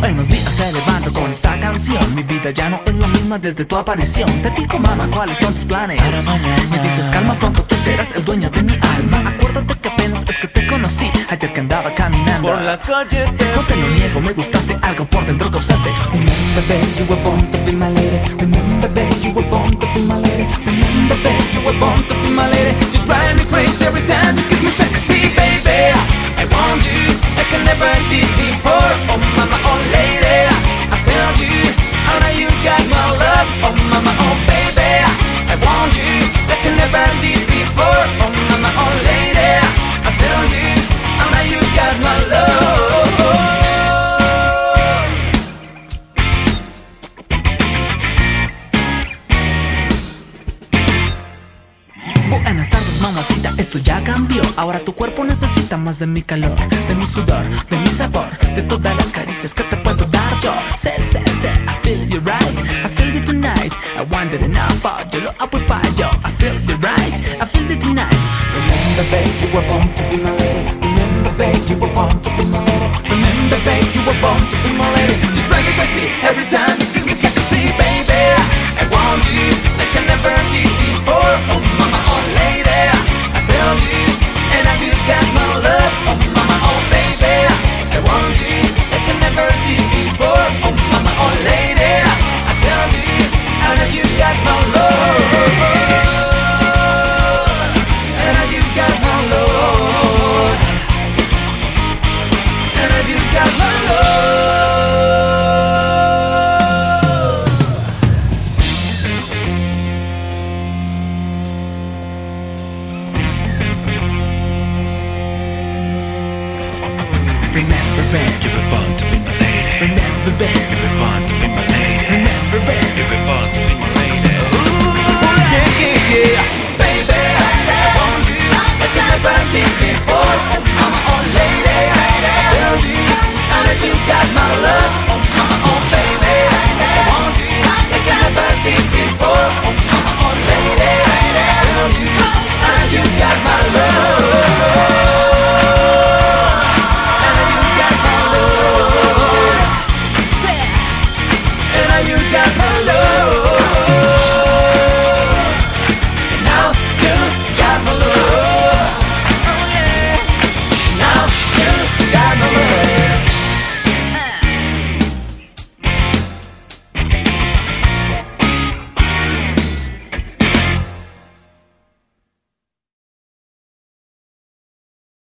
Buenos días, te levanto con esta canción. Mi vida ya no es la misma desde tu aparición. Te digo, mamá, ¿cuáles son tus planes? Para mañana. Me dices, calma, pronto tú serás el dueño de mi alma. Acuérdate que apenas es que te conocí ayer que andaba caminando Por la calle te no te lo niego, me gustaste, algo por dentro causaste. Remember, babe, you were born to be my lady. Remember, babe, you were born to be my lady. Remember, babe, you were born to be my lady. You drive me crazy every time you kiss me sexy, baby. I want you like I never did before. Oh mama, oh lady, I tell you, oh now you got my love. Oh mama, oh baby, I want you like I never did before. Oh mama, oh lady, I tell you, oh now you got my love. Buenas tardes, mamacita, esto ya cambió. Ahora tu cuerpo necesita más de mi calor, de mi sudor, de mi sabor, de todas las caricias que te puedo dar yo. Say, I feel you right, I feel you tonight. I want it enough for you, lo hago y fallo. I feel you right, I feel you tonight. Remember, babe, you were born to be my lady. Remember, babe, you were born to be my lady. Remember, babe, you were born to be my lady. You drive me crazy every time you kiss me sexy, baby. I want you like I never did before. Oh mama, oh lady, I tell you, and now you got my love. Oh mama, oh baby, I want you like I never did before. Oh mama, oh lady, I tell you, and now you got my love. And now you got my love. And now you got my love. Remember, babe,